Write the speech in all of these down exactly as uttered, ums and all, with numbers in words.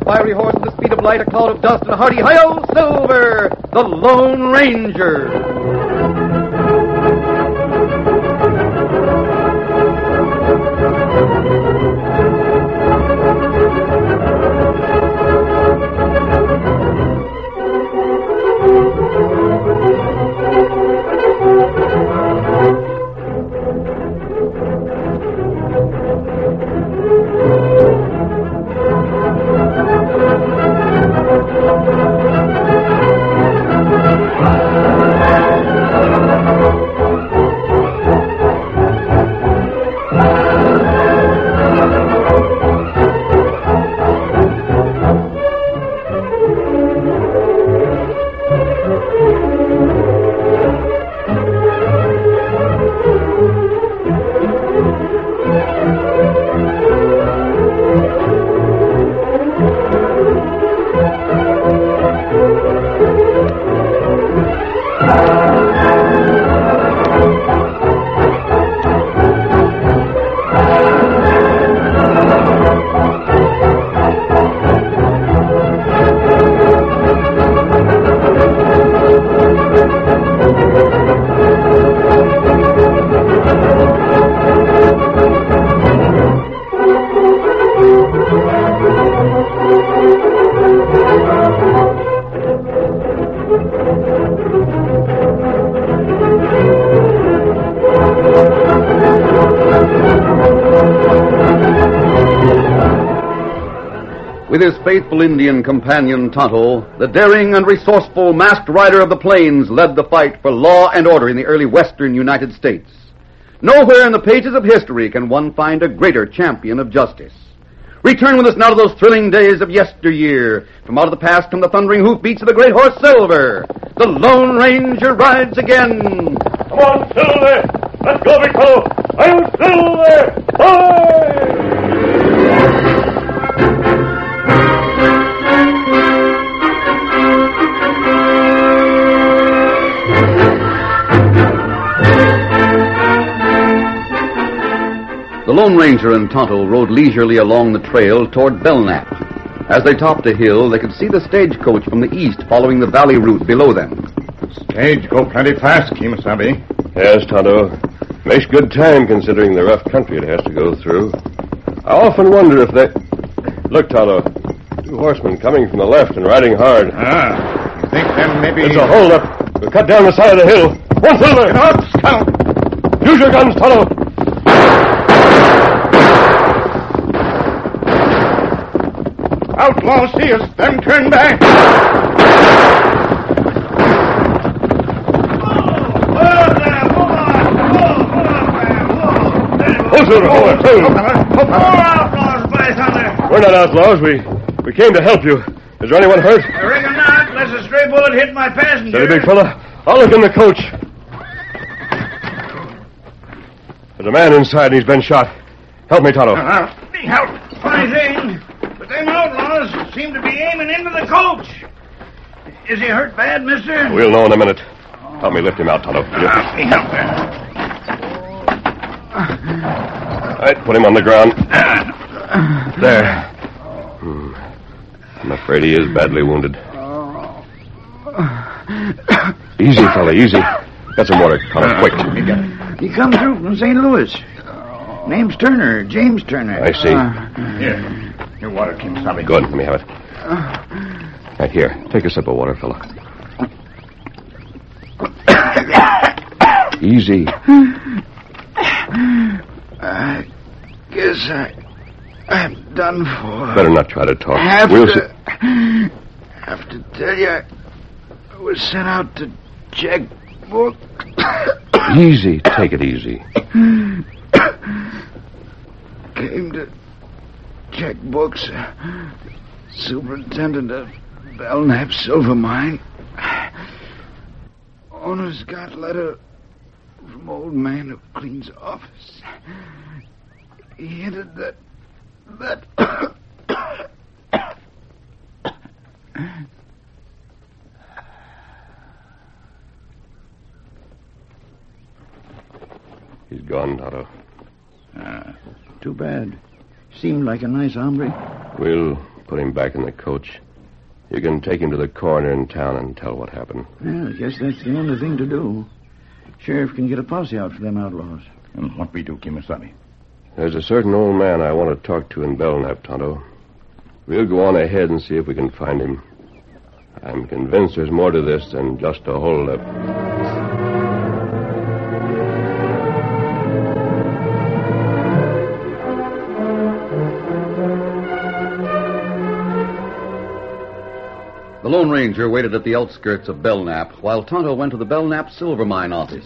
fiery horse at the speed of light, a cloud of dust, and a hearty hi-yo, Silver, the Lone Ranger. With his faithful Indian companion, Tonto, the daring and resourceful masked rider of the plains led the fight for law and order in the early western United States. Nowhere in the pages of history can one find a greater champion of justice. Return with us now to those thrilling days of yesteryear. From out of the past come the thundering hoofbeats of the great horse Silver. The Lone Ranger rides again. Come on, Silver! Let's go, big fellow! I'm Silver! Hi! The Lone Ranger and Tonto rode leisurely along the trail toward Belknap. As they topped a hill, they could see the stagecoach from the east following the valley route below them. Stage go plenty fast, Kemosabe. Yes, Tonto. Makes good time considering the rough country it has to go through. I often wonder if they... Look, Tonto. Two horsemen coming from the left and riding hard. Ah, you think them maybe... It's a hold-up. We'll cut down the side of the hill. One, Silver! Get up, Scout! Use your guns, Tonto! Outlaws see us. Them turn back. Hold, Silver, hold it, hold it. More outlaws, by thunder. We're not outlaws. We we came to help you. Is there anyone hurt? I reckon not, unless a stray bullet hit my passenger. Steady, big fella. I'll look in the coach. There's a man inside and he's been shot. Help me, Tonto. Uh-huh. Help. Funny thing. But them outlaws seem to be aiming into the coach. Is he hurt bad, mister? We'll know in a minute. Help me lift him out, Tonto. Will you? Uh, me help him. All right, put him on the ground. There. Hmm. I'm afraid he is badly wounded. Easy, fella, easy. Get some water, Tonto, quick. He come through from Saint Louis. Name's Turner, James Turner. I see. Uh, Here. Your water, Kemosabe. Good, let me have it. Right here, take a sip of water, fella. Easy. I guess I, I'm done for. Better not try to talk. I have we'll to, see. have to tell you, I was sent out to check book. Easy, take it easy. Came to check books. Superintendent of Belknap Silver Mine. Owner's got a letter from old man who cleans office. He hinted that... that... He's gone, Tonto. Uh, too bad. Seemed like a nice hombre. We'll put him back in the coach. You can take him to the coroner in town and tell what happened. Well, I guess that's the only thing to do. Sheriff can get a posse out for them outlaws. And what we do, Kimasabi? There's a certain old man I want to talk to in Belknap, Tonto. We'll go on ahead and see if we can find him. I'm convinced there's more to this than just a holdup. The Lone Ranger waited at the outskirts of Belknap while Tonto went to the Belknap silver mine office.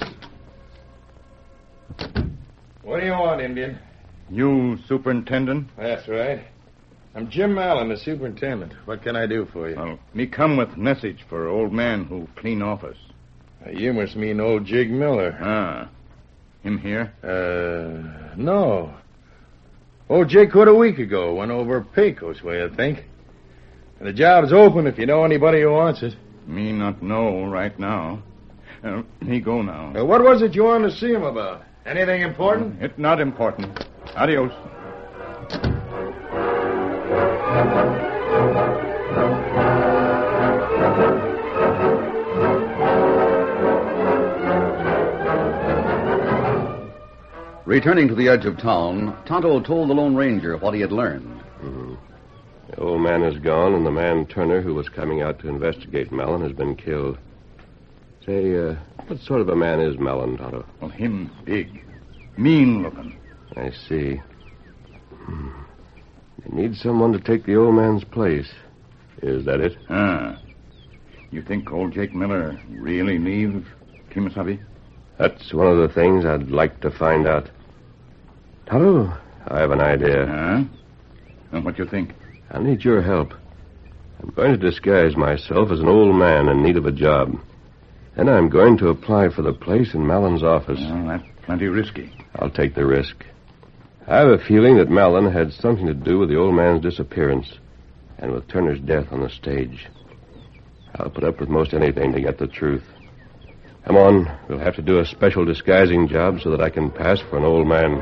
What do you want, Indian? You superintendent? That's right. I'm Jim Allen, the superintendent. What can I do for you? Well, me come with message for old man who clean office. Uh, you must mean old Jig Miller. Ah. Him here? Uh, no. Old Jig quit a week ago. Went over Pecos way, I think. And the job's open if you know anybody who wants it. Me not know right now. Uh, he go now. Uh, what was it you wanted to see him about? Anything important? It not important. Adios. Returning to the edge of town, Tonto told the Lone Ranger what he had learned. Mm-hmm. The old man is gone, and the man Turner, who was coming out to investigate Mellon, has been killed. Say, uh, what sort of a man is Mellon, Tonto? Well, him big. Mean looking. I see. Hmm. They need someone to take the old man's place. Is that it? Ah. You think old Jake Miller really leave Kimasabi? That's one of the things I'd like to find out. Tonto, I have an idea. Huh? And what you think? I need your help. I'm going to disguise myself as an old man in need of a job. Then I'm going to apply for the place in Mellon's office. Well, that's plenty risky. I'll take the risk. I have a feeling that Mellon had something to do with the old man's disappearance and with Turner's death on the stage. I'll put up with most anything to get the truth. Come on, we'll have to do a special disguising job so that I can pass for an old man.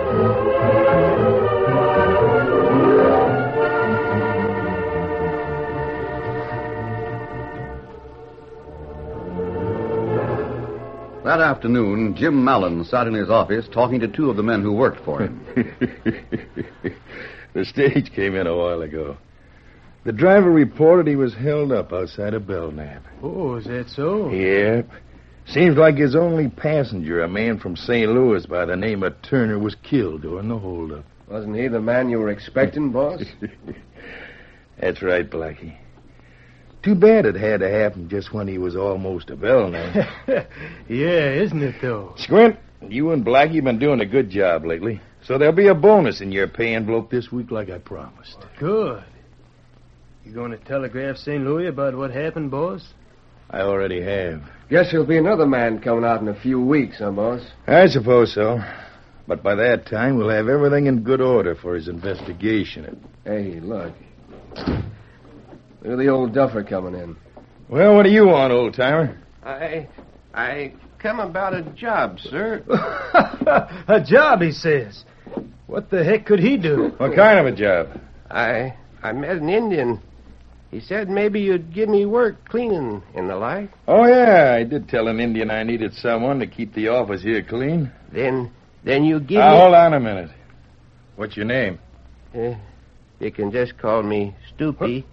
That afternoon, Jim Mallon sat in his office talking to two of the men who worked for him. The stage came in a while ago. The driver reported he was held up outside of Belknap. Oh, is that so? Yep. Seems like his only passenger, a man from Saint Louis by the name of Turner, was killed during the holdup. Wasn't he the man you were expecting, boss? That's right, Blackie. Too bad it had to happen just when he was almost a Belknap. Yeah, isn't it, though? Squint, you and Blackie been doing a good job lately, so there'll be a bonus in your pay envelope this week like I promised. Good. You going to telegraph Saint Louis about what happened, boss? I already have. Guess there'll be another man coming out in a few weeks, huh, boss? I suppose so. But by that time, we'll have everything in good order for his investigation. Hey, look. Look at the old duffer coming in. Well, what do you want, old-timer? I... I come about a job, sir. A job, he says. What the heck could he do? What kind of a job? I... I met an Indian. He said maybe you'd give me work cleaning and the like. Oh, yeah, I did tell an Indian I needed someone to keep the office here clean. Then... Then you give uh, me... Hold on a minute. What's your name? Uh, you can just call me Stoopy.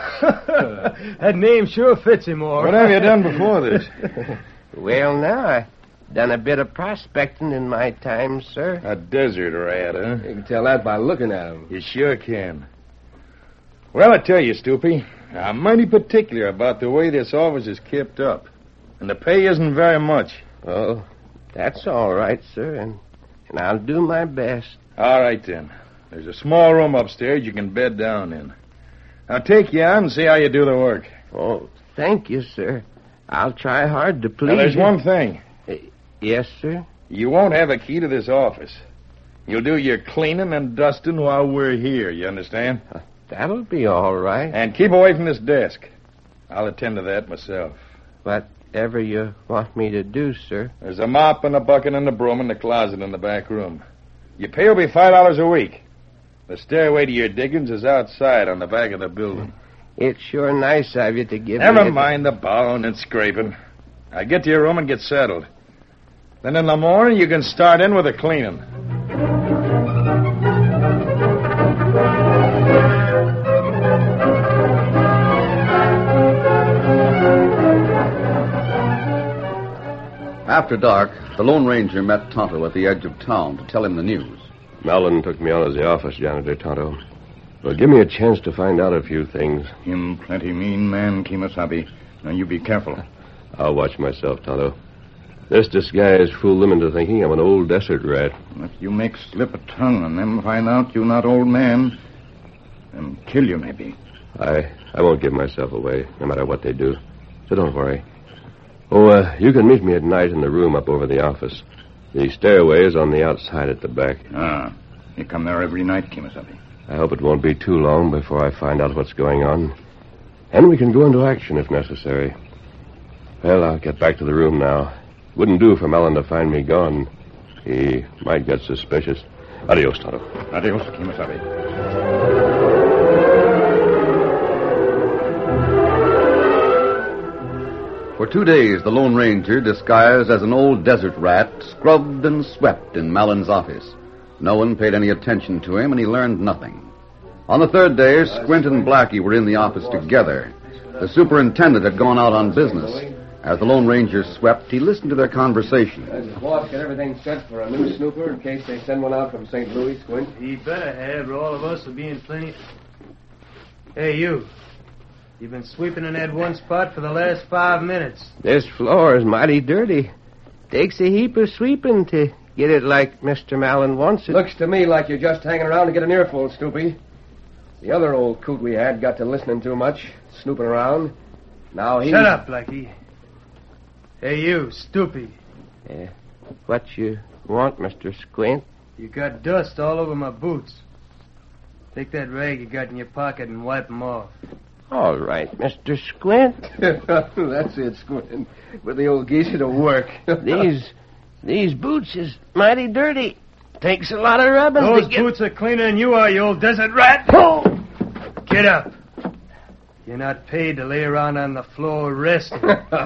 That name sure fits him all right. What have you done before this? Well, now, I've done a bit of prospecting in my time, sir. A desert rat, huh? You can tell that by looking at him. You sure can. Well, I tell you, Stoopy, I'm mighty particular about the way this office is kept up. And the pay isn't very much. Oh, that's all right, sir, and, and I'll do my best. All right, then. There's a small room upstairs you can bed down in. I'll take you on and see how you do the work. Oh, thank you, sir. I'll try hard to please Now, there's you. one thing. Uh, yes, sir? You won't have a key to this office. You'll do your cleaning and dusting while we're here, you understand? Uh, that'll be all right. And keep away from this desk. I'll attend to that myself. Whatever you want me to do, sir. There's a mop and a bucket and a broom in the closet in the back room. Your pay will be five dollars a week. The stairway to your diggings is outside on the back of the building. It's sure nice of you to give Never me... mind the bowing and scraping. Now get to your room and get settled. Then in the morning you can start in with the cleaning. After dark, the Lone Ranger met Tonto at the edge of town to tell him the news. Malin took me on as the office janitor, Tonto. Well, give me a chance to find out a few things. Him plenty mean man, Kimasabi. Now you be careful. I'll watch myself, Tonto. This disguise fooled them into thinking I'm an old desert rat. If you make slip a tongue and them find out you not old man, them kill you maybe. I I won't give myself away, no matter what they do. So don't worry. Oh, uh, you can meet me at night in the room up over the office. The stairway is on the outside at the back. Ah, you come there every night, Kimasabi. I hope it won't be too long before I find out what's going on. And we can go into action if necessary. Well, I'll get back to the room now. Wouldn't do for Malin to find me gone. He might get suspicious. Adios, Tonto. Adios, Kimasabi. For two days, the Lone Ranger, disguised as an old desert rat, scrubbed and swept in Malin's office. No one paid any attention to him, and he learned nothing. On the third day, Squint and Blackie were in the office together. The superintendent had gone out on business. As the Lone Ranger swept, he listened to their conversation. Does the boss get everything set for a new snooper in case they send one out from Saint Louis, Squint? He better have, or all of us will be in plenty. Hey, you. You've been sweeping in that one spot for the last five minutes. This floor is mighty dirty. Takes a heap of sweeping to get it like Mister Malin wants it. Looks to me like you're just hanging around to get an earful, Snoopy. The other old coot we had got to listening too much, snooping around. Now he... Shut up, Blackie. Hey, you, Stoopy. Yeah. What you want, Mister Squint? You got dust all over my boots. Take that rag you got in your pocket and wipe them off. All right, Mister Squint. That's it, Squint. With the old geezer to work. these these boots is mighty dirty. Takes a lot of rubbing Those to get... boots are cleaner than you are, you old desert rat. Get up. You're not paid to lay around on the floor resting.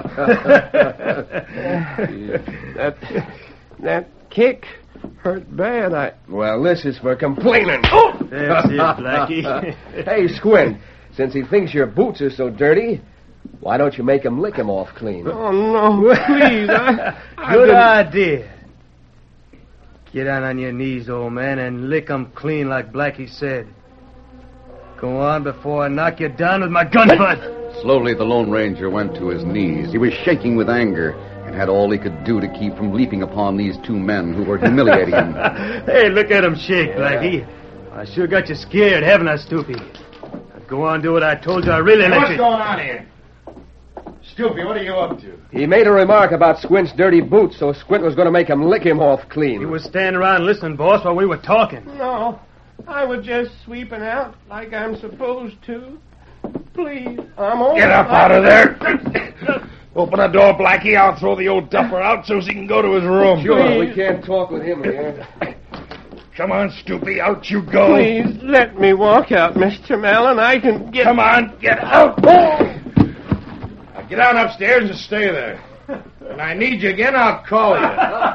that, that kick hurt bad. I... Well, this is for complaining. Oh! That's it, Blackie. Hey, Squint, since he thinks your boots are so dirty, why don't you make him lick him off clean? Oh, no, please. I, Good been... idea. Get down on your knees, old man, and lick 'em clean like Blackie said. Go on before I knock you down with my gun butt. Slowly, the Lone Ranger went to his knees. He was shaking with anger and had all he could do to keep from leaping upon these two men who were humiliating him. Hey, look at him shake, Blackie. I sure got you scared, haven't I, Stoopy? Now go on, do what I told you. I really hey, let what's you... going on here? Stoopy, what are you up to? He made a remark about Squint's dirty boots, so Squint was going to make him lick him off clean. He was standing around listening, boss, while we were talking. No, I was just sweeping out like I'm supposed to. Please, I'm old. Get up out of there. Open the door, Blackie. I'll throw the old duffer out so he can go to his room. Sure, Please. We can't talk with him here. Come on, Stoopy, out you go. Please, let me walk out, Mister Malin. I can get... Come on, get out. Now get on upstairs and stay there. When I need you again, I'll call you.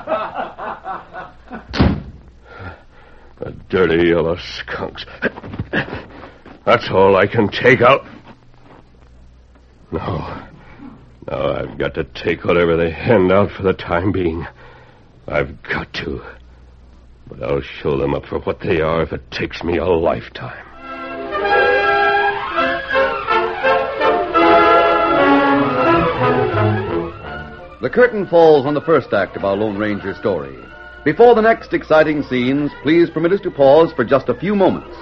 The dirty yellow skunks. That's all I can take out. No. No, I've got to take whatever they hand out for the time being. I've got to. But I'll show them up for what they are if it takes me a lifetime. The curtain falls on the first act of our Lone Ranger story. Before the next exciting scenes, please permit us to pause for just a few moments.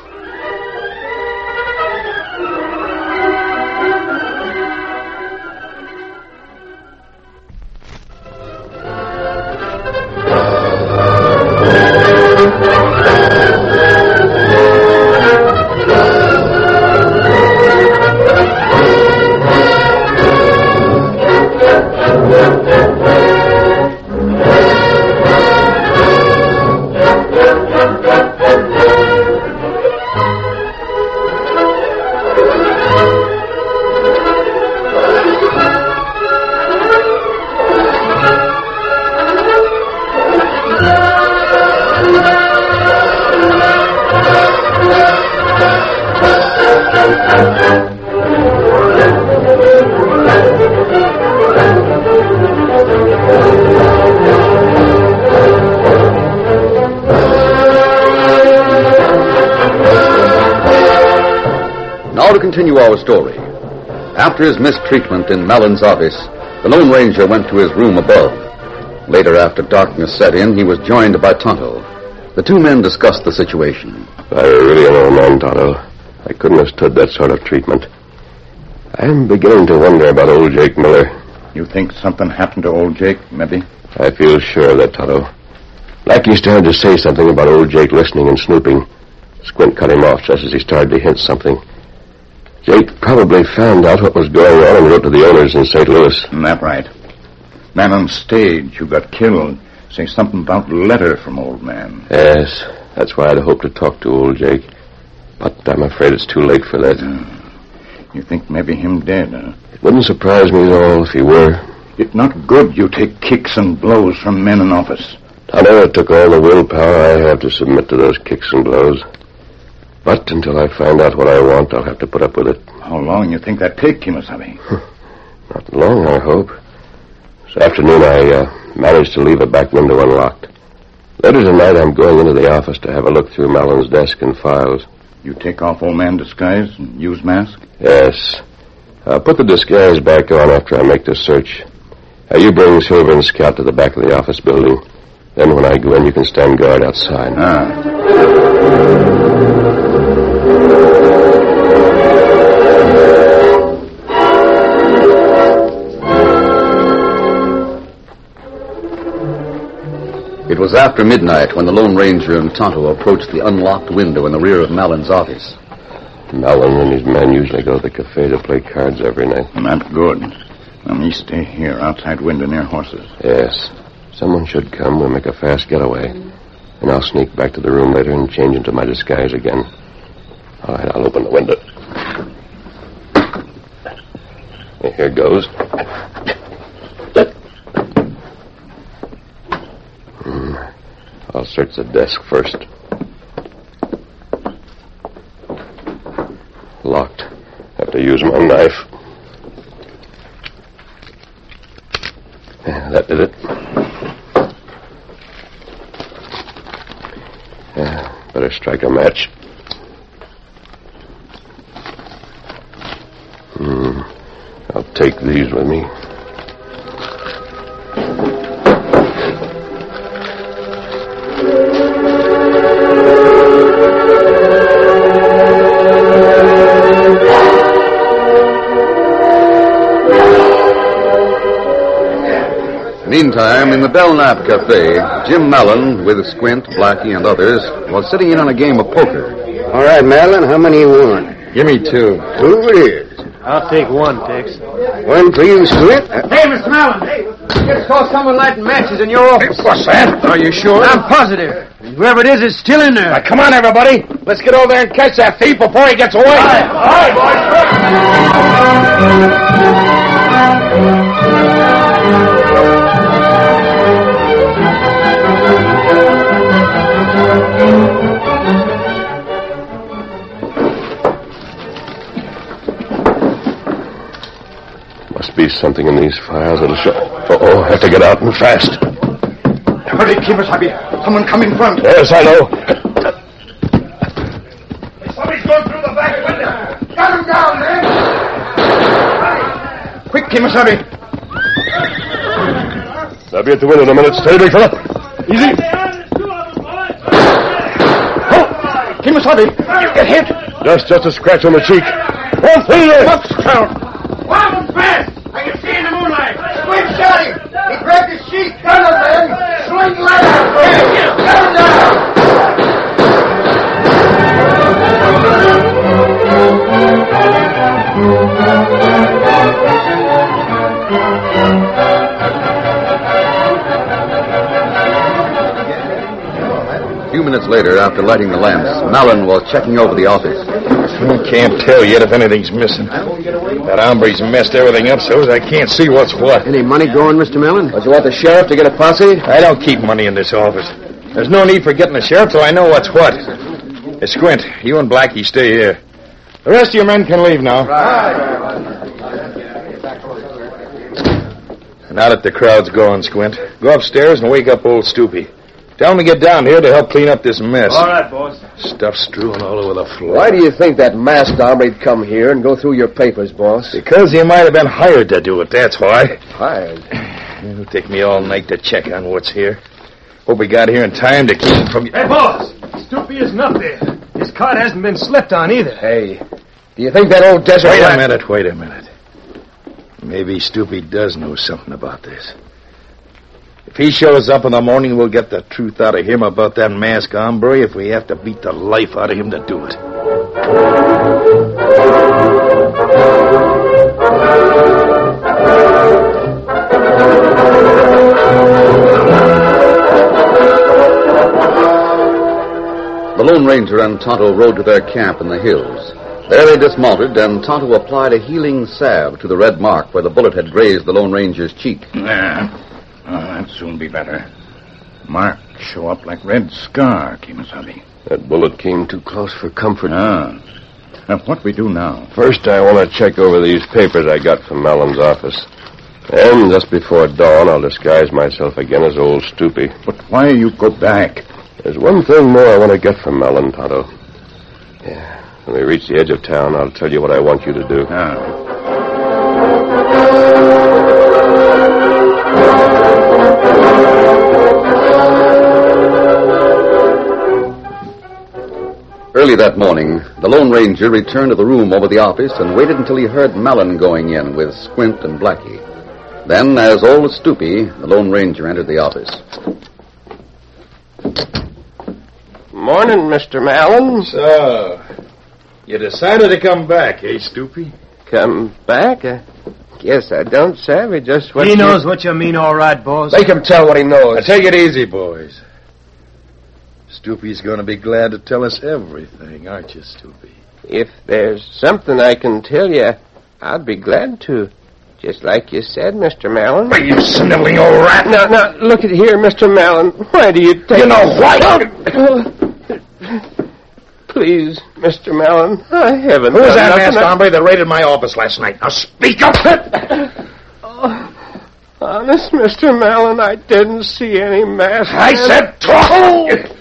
Now to continue our story. After his mistreatment in Mellon's office, the Lone Ranger went to his room above. Later, after darkness set in, he was joined by Tonto. The two men discussed the situation. I really am old man, Tonto. I couldn't have stood that sort of treatment. I'm beginning to wonder about old Jake Miller. You think something happened to old Jake, maybe? I feel sure of that, Tonto. Blackie started to say something about old Jake listening and snooping. Squint cut him off just as he started to hint something. Jake probably found out what was going on and wrote to the owners in Saint Louis. That right. Man on stage who got killed saying something about a letter from old man. Yes, that's why I'd hoped to talk to old Jake. But I'm afraid it's too late for that. Uh, you think maybe him dead, huh? It wouldn't surprise me at all if he were. It's not good you take kicks and blows from men in office. I know it took all the willpower I have to submit to those kicks and blows. But until I find out what I want, I'll have to put up with it. How long you think that take, Kimasabi? Not long, I hope. This afternoon, I uh, managed to leave a back window unlocked. Later tonight, I'm going into the office to have a look through Mallon's desk and files. You take off old man disguise and use mask? Yes. I'll put the disguise back on after I make the search. Uh, you bring Silver and Scout to the back of the office building. Then when I go in, you can stand guard outside. Ah. It was after midnight when the Lone Ranger and Tonto approached the unlocked window in the rear of Mallon's office. Mallon and his men usually go to the cafe to play cards every night. Not good. Let me stay here, outside window near horses. Yes. Someone should come. We'll make a fast getaway. And I'll sneak back to the room later and change into my disguise again. All right, I'll open the window. Here goes. Hmm. I'll search the desk first. Locked. Have to use my knife. Yeah, that did it. Yeah, better strike a match. Hmm. I'll take these with me. Meantime, in the Belknap Cafe, Jim Mallon, with Squint, Blackie, and others, was sitting in on a game of poker. All right, Madeline, how many you want? Give me two. Two it is. I'll take one, Tex. One for you, Squint. Hey, Mister Mallon. Hey, just saw someone lighting matches in your office. What's that? Are you sure? I'm positive. Whoever it is is still in there. Now, come on, everybody. Let's get over there and catch that thief before he gets away. All right, all right, boys. Must be something in these files that'll show. Uh-oh, I have to get out and fast. Hurry, Kimasabi. Someone come in front. Yes, I know. Somebody's going through the back window. Got him down, man. Hurry. Quick, Kimasabi. I'll be at the window in a minute. Steady, big fella. Easy. Oh, Kimasabi, you get hit. Just, just a scratch on the cheek. One thing there. What's count? Wild and fast. I can see in the moonlight. Squint shot him. He grabbed his sheet. Gun him, man. Swing ladder. Get him down. A few minutes later, after lighting the lamps, Mallon was checking over the office. I can't tell yet if anything's missing. That hombre's messed everything up so I can't see what's what. Any money going, Mister Mallon? Would you want the sheriff to get a posse? I don't keep money in this office. There's no need for getting the sheriff till I know what's what. Hey, Squint, you and Blackie stay here. The rest of your men can leave now. Now that the crowd's gone, Squint, go upstairs and wake up old Stoopy. Tell him to get down here to help clean up this mess. All right, boss. Stuff strewn all over the floor. Why do you think that masked hombre'd come here and go through your papers, boss? Because he might have been hired to do it, that's why. Hired? It'll take me all night to check on what's here. Hope we got here in time to keep him from... Hey, boss! Stoopy isn't up there. His cart hasn't been slept on either. Hey, do you think that old desert... Wait rat... a minute, wait a minute. Maybe Stoopy does know something about this. If he shows up in the morning, we'll get the truth out of him about that masked hombre if we have to beat the life out of him to do it. The Lone Ranger and Tonto rode to their camp in the hills. There they dismounted, and Tonto applied a healing salve to the red mark where the bullet had grazed the Lone Ranger's cheek. Yeah. Oh, that'll soon be better. Mark show up like red scar, Kemosabe. That bullet came too close for comfort. Ah. Now, what we do now? First, I want to check over these papers I got from Mallon's office. And just before dawn, I'll disguise myself again as old Stoopy. But why you go back? There's one thing more I want to get from Mallon, Tonto. Yeah. When we reach the edge of town, I'll tell you what I want you to do. Ah. Early that morning, the Lone Ranger returned to the room over the office and waited until he heard Mallon going in with Squint and Blackie. Then, as old as Stoopy, the Lone Ranger entered the office. Morning, Mister Mallon. So, you decided to come back, eh, Stoopy? Come back? I guess I don't savvy just what He you... knows what you mean, all right, boss. Make him tell what he knows. Now, take it easy, boys. Stoopy's going to be glad to tell us everything, aren't you, Stoopy? If there's something I can tell you, I'd be glad to. Just like you said, Mister Mallon. Hey, you sniveling old rat! Now, now, look at here, Mister Mallon. Why do you take... You know what? Please, Mister Mallon, I haven't... Who was that done masked nothing. hombre that raided my office last night? Now speak up! Oh, honest, Mister Mallon, I didn't see any mask. I man. said talk!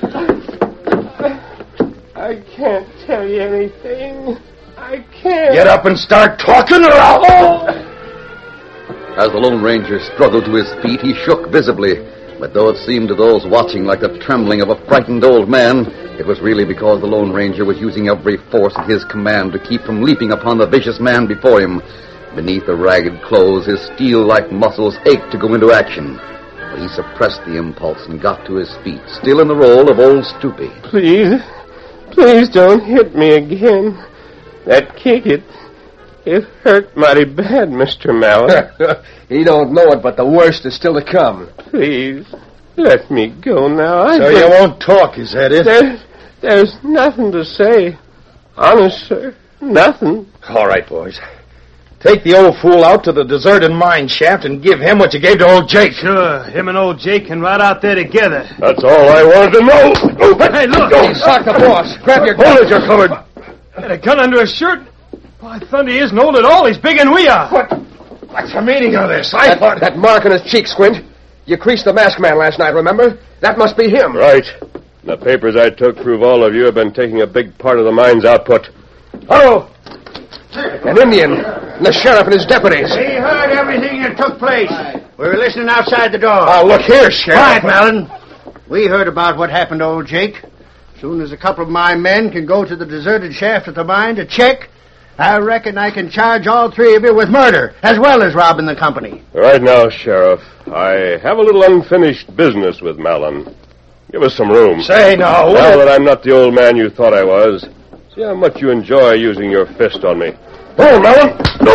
I can't tell you anything. I can't. Get up and start talking or I'll... As the Lone Ranger struggled to his feet, he shook visibly. But though it seemed to those watching like the trembling of a frightened old man, it was really because the Lone Ranger was using every force at his command to keep from leaping upon the vicious man before him. Beneath the ragged clothes, his steel-like muscles ached to go into action. But he suppressed the impulse and got to his feet, still in the role of old Stoopy. Please, please don't hit me again. That kick, it, it hurt mighty bad, Mister Mallon. He don't know it, but the worst is still to come. Please, let me go now. I So just- you won't talk, is that it? There's, there's nothing to say. Honest, sir, nothing. All right, boys. Take the old fool out to the deserted mine shaft and give him what you gave to old Jake. Sure, him and old Jake can ride out there together. That's all I wanted to know. Hey, look! Sock the boss. Grab your Hold it, you're covered. Got a gun under his shirt? Why, Thunder, he isn't old at all. He's bigger than we are. What? What's the meaning of this? I That, thought... that mark on his cheek, Squint. You creased the masked man last night, remember? That must be him. Right. The papers I took prove all of you have been taking a big part of the mine's output. Oh! An Indian. And the sheriff and his deputies. We heard everything that took place. We were listening outside the door. Oh, look here, Sheriff. Quiet, Malin. We heard about what happened to old Jake. Soon as a couple of my men can go to the deserted shaft at the mine to check, I reckon I can charge all three of you with murder, as well as robbing the company. Right now, Sheriff, I have a little unfinished business with Mallon. Give us some room. Say now, Now what? that I'm not the old man you thought I was, see how much you enjoy using your fist on me. Oh, Mallon!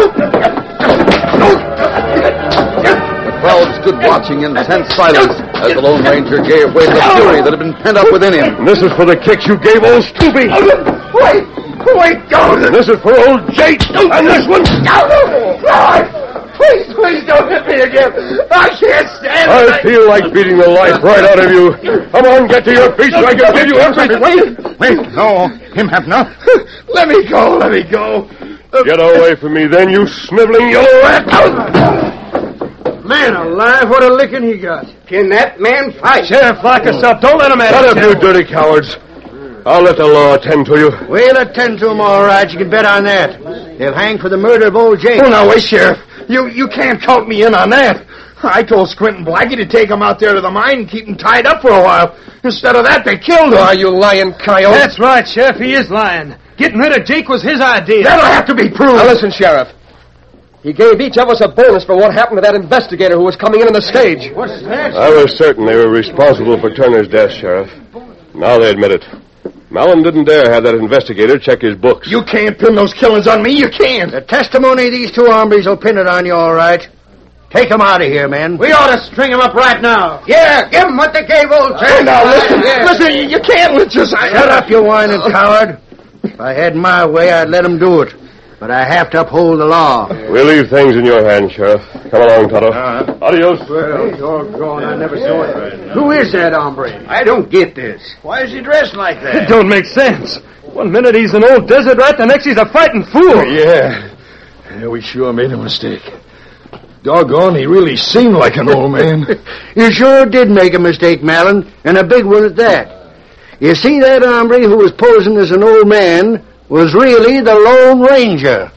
The crowd stood watching in tense silence as the Lone Ranger gave way to the fury that had been pent up within him. And this is for the kicks you gave old Stoopy. Wait! Wait, don't! And this is for old Jake. And this one... Please, please don't hit me again. I can't stand it. I feel like beating the life right out of you. Come on, get to your feet so I can give you everything. Wait, no. Him have not. Let me go, let me go. Get away from me, then, you sniveling yellow rat. Man alive, what a licking he got. Can that man fight? Sheriff, lock us up. Don't let him at Shut us. up, you dirty cowards. I'll let the law attend to you. We'll attend to him all right, you can bet on that. They'll hang for the murder of old Jake. Oh, now, wait, Sheriff. You you can't count me in on that. I told Squint and Blackie to take him out there to the mine and keep him tied up for a while. Instead of that, they killed him. Are you lying, coyote? That's right, Sheriff. He is lying. Getting rid of Jake was his idea. That'll have to be proved. Now, listen, Sheriff. He gave each of us a bonus for what happened to that investigator who was coming in on the stage. What's that? I was certain they were responsible for Turner's death, Sheriff. Now they admit it. Mallon didn't dare have that investigator check his books. You can't pin those killings on me. You can't. The testimony of these two hombres will pin it on you all right. Take them out of here, man. We ought to string him up right now. Yeah, give them what they gave old Jake. Oh, now, listen. Yeah. Listen, you, you can't let just... Shut up, you whining coward. If I had my way, I'd let them do it. But I have to uphold the law. We'll leave things in your hands, Sheriff. Come along, Tonto. Uh-huh. Adios. Well, doggone, I never saw it. Who is that hombre? I don't get this. Why is he dressed like It that? don't make sense. One minute he's an old desert rat, the next he's a fighting fool. Yeah. Yeah, we sure made a mistake. Doggone, he really seemed like an old man. You sure did make a mistake, Mallon, and a big one at that. You see, that hombre who was posing as an old man was really the Lone Ranger.